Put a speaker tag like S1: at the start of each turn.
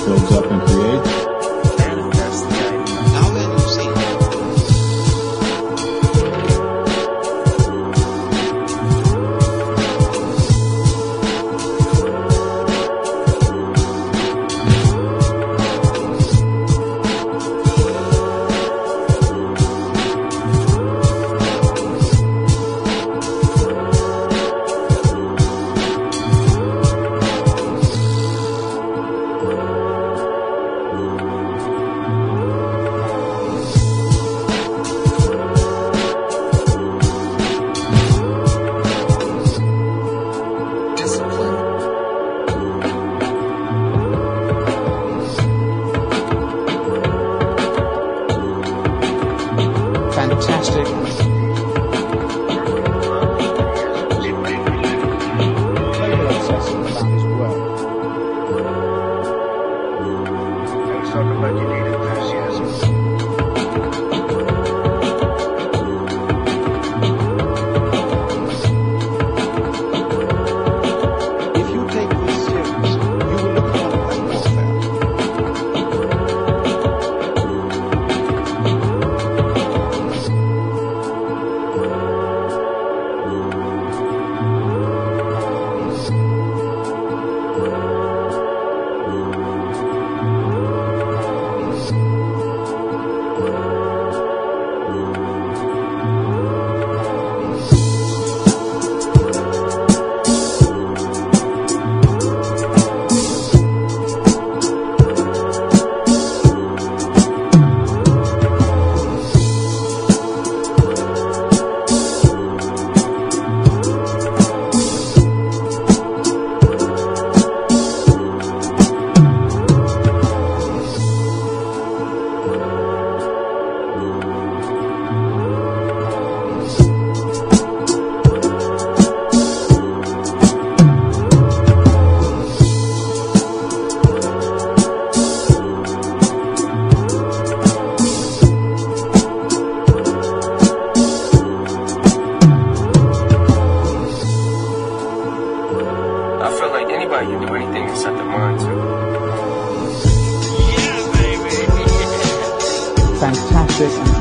S1: builds up and creates.
S2: Manifest the idea. Now then you see.
S3: Fantastic. Global obsessing about his work.
S4: Let's talk about you need enthusiasm.
S3: If you take this serious, you will look upon it as warfare.
S5: I feel like anybody can do anything they set their mind to.
S3: Fantastic.